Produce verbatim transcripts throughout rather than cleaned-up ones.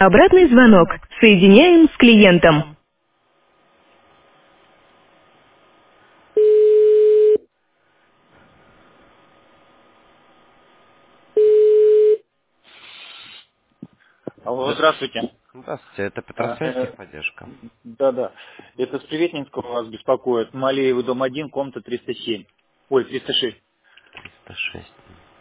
Обратный звонок. Соединяем с клиентом. Алло, Да. здравствуйте. Здравствуйте, это А, Петросвязь, э, техподдержка. Да-да. Это с Приветненского вас беспокоит. Малеева, дом один, комната триста семь. Ой, триста шесть. триста шесть.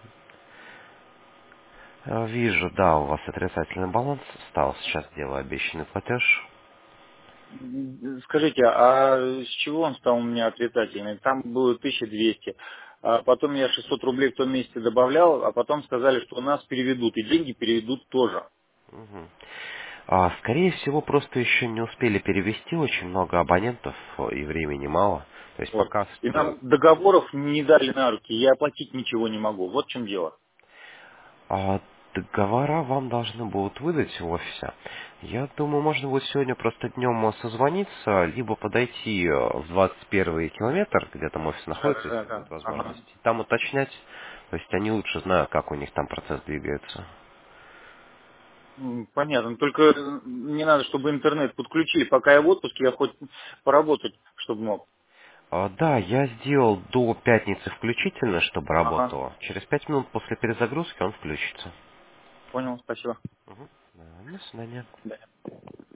Э, Вижу, да, у вас отрицательный баланс стал. Сейчас делаю обещанный платеж. М, Скажите, а с чего он стал у меня отрицательный? Там было тысяча двести. А потом я шестьсот рублей в том месяце добавлял, а потом сказали, что у нас переведут, и деньги переведут тоже. Мгм. А, скорее всего, просто еще не успели перевести очень много абонентов, э, и времени мало. То есть Вот. пока... И э, нам договоров не дали на руки, я оплатить ничего не могу. Вот в чем дело. а, договора вам должны будут выдать в офисе. Я думаю, можно будет сегодня просто днем э, созвониться, либо подойти э, в двадцать первый километр, где там офис Да, находится, да, если да. будет Ага. возможность, и там уточнять. То есть они лучше знают, как у них там процесс двигается. М, Понятно. Только э, мне надо, чтобы интернет подключили. Пока я в отпуске, я хоть поработать, чтобы мог. А, Да, я сделал до пятницы включительно, чтобы Ага. работало. Через пять минут после перезагрузки он включится. Понял, спасибо. Мгм. Да, До свидания. Да.